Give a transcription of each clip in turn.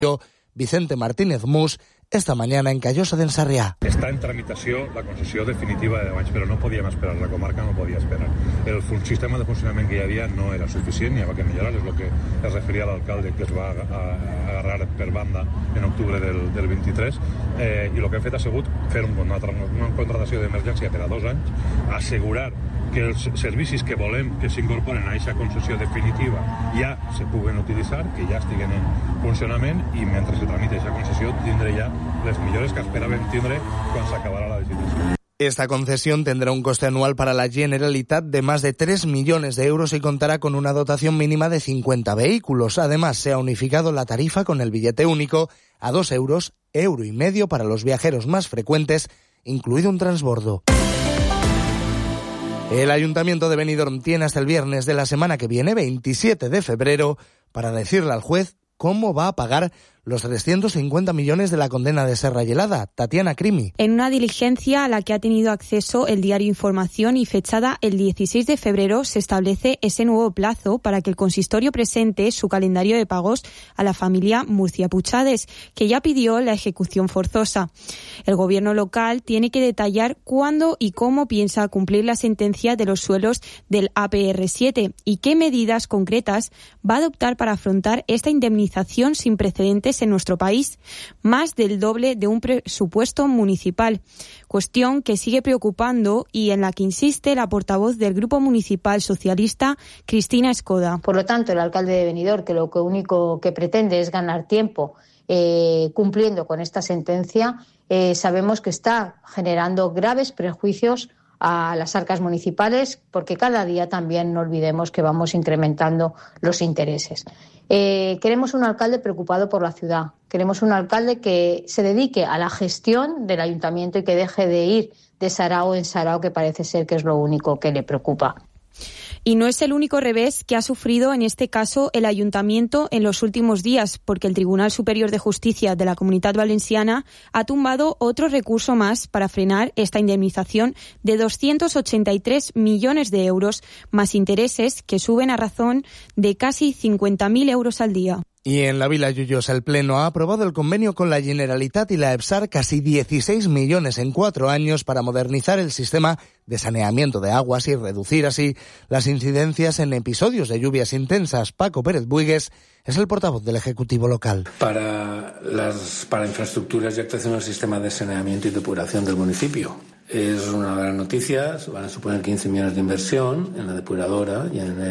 Vicente Martínez Mus, esta mañana en Callosa d'en Sarrià. Està en tramitació la concessió definitiva de 10 anys, però no podíem esperar, la comarca no podia esperar. El sistema de funcionament que hi havia no era suficient, hi havia que millorar, és el que es referia a l'alcalde que es va agarrar per banda en octubre del 23, i el que hem fet ha sigut fer una contratació d'emergència per a 2 anys, assegurar que els servicis que volem que s'incorporen a aquesta concessió definitiva ja se puguen utilitzar, que ja estiguen en funcionament, i mentre se tramita aquesta concessió tindré ja les millores que esperàvem tindre quan s'acabarà la licitació. Esta concesión tendrá un coste anual para la Generalitat de más de 3 millones de euros y contará con una dotación mínima de 50 vehículos. Además, se ha unificado la tarifa con el billete único a 2 euros, €1,50 para los viajeros más frecuentes, incluido un transbordo. El Ayuntamiento de Benidorm tiene hasta el viernes de la semana que viene, 27 de febrero, para decirle al juez cómo va a pagar los 350 millones de la condena de Serra Gelada. Tatiana Crimi. En una diligencia a la que ha tenido acceso el diario Información y fechada el 16 de febrero, se establece ese nuevo plazo para que el consistorio presente su calendario de pagos a la familia Murcia Puchades, que ya pidió la ejecución forzosa. El gobierno local tiene que detallar cuándo y cómo piensa cumplir la sentencia de los suelos del APR7 y qué medidas concretas va a adoptar para afrontar esta indemnización sin precedentes en nuestro país, más del doble de un presupuesto municipal, cuestión que sigue preocupando y en la que insiste la portavoz del Grupo Municipal Socialista, Cristina Escoda. Por lo tanto, el alcalde de Benidorm, que lo único que pretende es ganar tiempo cumpliendo con esta sentencia, sabemos que está generando graves perjuicios a las arcas municipales, porque cada día también no olvidemos que vamos incrementando los intereses. Queremos un alcalde preocupado por la ciudad, queremos un alcalde que se dedique a la gestión del ayuntamiento y que deje de ir de sarao en sarao, que parece ser que es lo único que le preocupa. Y no es el único revés que ha sufrido en este caso el ayuntamiento en los últimos días, porque el Tribunal Superior de Justicia de la Comunitat Valenciana ha tumbado otro recurso más para frenar esta indemnización de 283 millones de euros, más intereses que suben a razón de casi 50.000 euros al día. Y en la Vila Joiosa el Pleno ha aprobado el convenio con la Generalitat y la EPSAR, casi 16 millones en 4 años para modernizar el sistema de saneamiento de aguas y reducir así las incidencias en episodios de lluvias intensas. Paco Pérez Buigues es el portavoz del Ejecutivo local. Para infraestructuras y actuación al sistema de saneamiento y depuración del municipio. Es una gran noticia, van a suponer 15 millones de inversión en la depuradora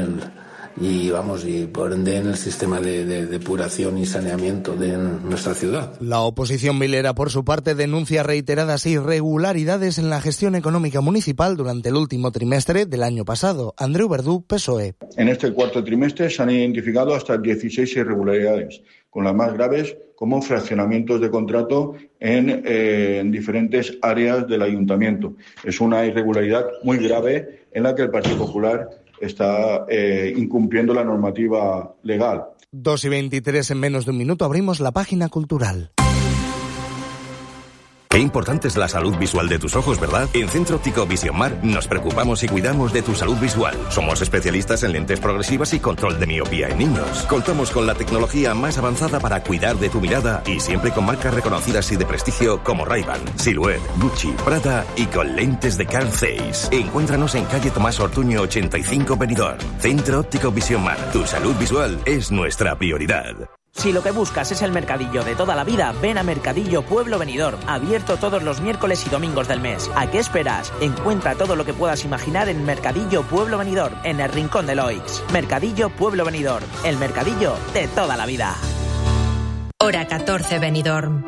y por ende en el sistema de depuración y saneamiento de nuestra ciudad. La oposición vilera, por su parte, denuncia reiteradas irregularidades en la gestión económica municipal durante el último trimestre del año pasado. Andreu Verdú, PSOE. En este cuarto trimestre se han identificado hasta 16 irregularidades, con las más graves como fraccionamientos de contrato en diferentes áreas del ayuntamiento. Es una irregularidad muy grave en la que el Partido Popular está incumpliendo la normativa legal. 2:23 en menos de un minuto abrimos la página cultural. Qué importante es la salud visual de tus ojos, ¿verdad? En Centro Óptico Vision Mar nos preocupamos y cuidamos de tu salud visual. Somos especialistas en lentes progresivas y control de miopía en niños. Contamos con la tecnología más avanzada para cuidar de tu mirada y siempre con marcas reconocidas y de prestigio como Ray-Ban, Silhouette, Gucci, Prada y con lentes de Carl Zeiss. Encuéntranos en calle Tomás Ortuño 85 Benidorm. Centro Óptico Vision Mar. Tu salud visual es nuestra prioridad. Si lo que buscas es el mercadillo de toda la vida, ven a Mercadillo Pueblo Benidorm, abierto todos los miércoles y domingos del mes. ¿A qué esperas? Encuentra todo lo que puedas imaginar en Mercadillo Pueblo Benidorm, en el rincón de Loix. Mercadillo Pueblo Benidorm, el mercadillo de toda la vida. Hora 14 Benidorm.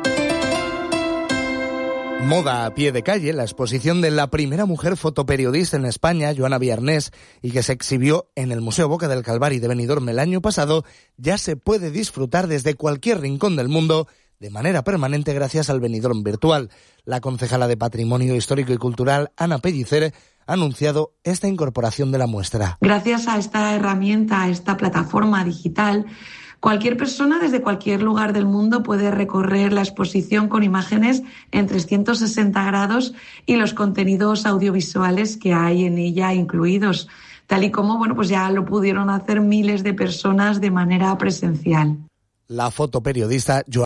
Moda a pie de calle, la exposición de la primera mujer fotoperiodista en España, Joana Viarnés, y que se exhibió en el Museo Boca del Calvari de Benidorm el año pasado, ya se puede disfrutar desde cualquier rincón del mundo de manera permanente gracias al Benidorm Virtual. La concejala de Patrimonio Histórico y Cultural, Ana Pellicer, ha anunciado esta incorporación de la muestra. Gracias a esta herramienta, a esta plataforma digital, cualquier persona desde cualquier lugar del mundo puede recorrer la exposición con imágenes en 360 grados y los contenidos audiovisuales que hay en ella incluidos, tal y como pues ya lo pudieron hacer miles de personas de manera presencial. la fotoperiodista Joana